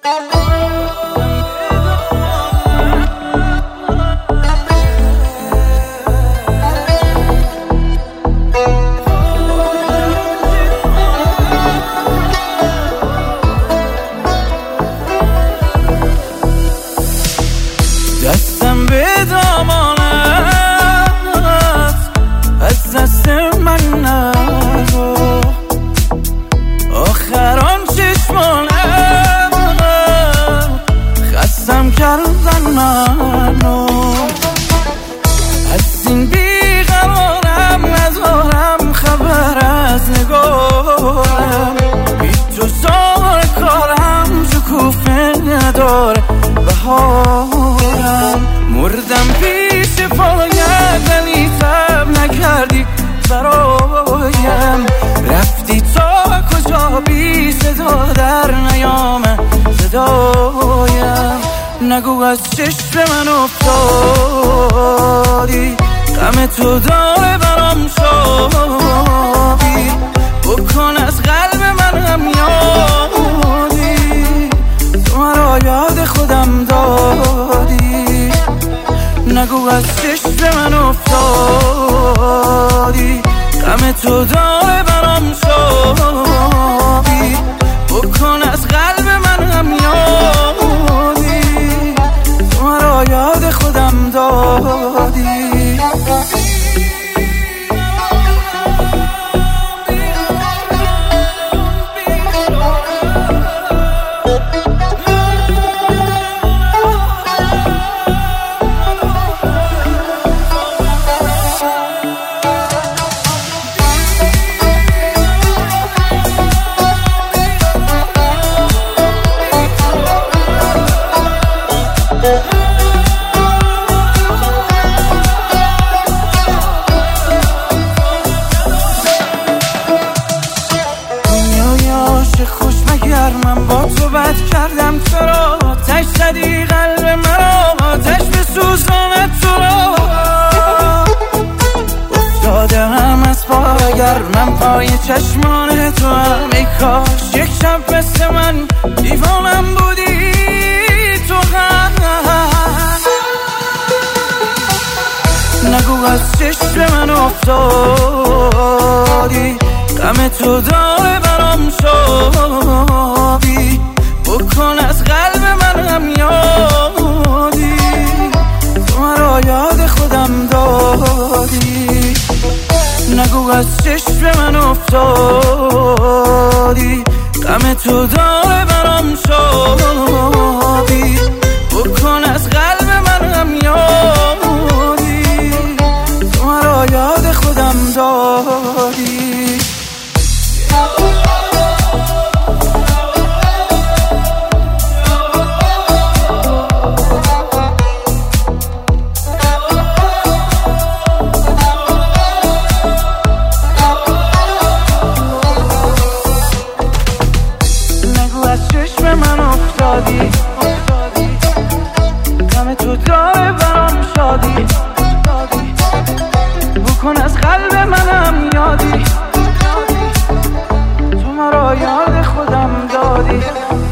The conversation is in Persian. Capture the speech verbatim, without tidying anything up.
دستم به دامانت از دست من نرو، آخر آن چشمانت خستم کردن منو. از این بیقرارم ندارم خبر از نگارم، بی تو سار کارم شکوفه نداره بهارم. مردم پیش پایت ولی تب نکردی برایم، رفتی تا کجا بی صدا در نیامه صدایم. نگو از چشم من افتادی، غم تو داره برام شابی، بکن از قلب من هم یادی، تو مرا یاد خودم دادی. نگو از چشم من افتادی، غم تو داره برام شابی، بکن از قلب من هم یادی، تو مرا یاد خودم دادی. من با تو بد کردم، چرا آتش زدی قلب مرا، آتش به سوزانت تو را. افتادم از پا اگر من پای چشمان تو هم، ای کاش یک شب مثل من دیوانم بودی تو هم. نگو از چشم من افتادی، غم تو داره برام شابی، بکن از قلب من هم یادی، تو مرا یاد خودم دادی. نگو از چشم من افتادی، غم تو داره برام شابی، بکن از قلب من هم یادی، تو مرا یاد خودم دادی. من افتادی، غم تو داره برام شادی، بکن از قلب منم یادی، تو مرا یاد خودم دادی.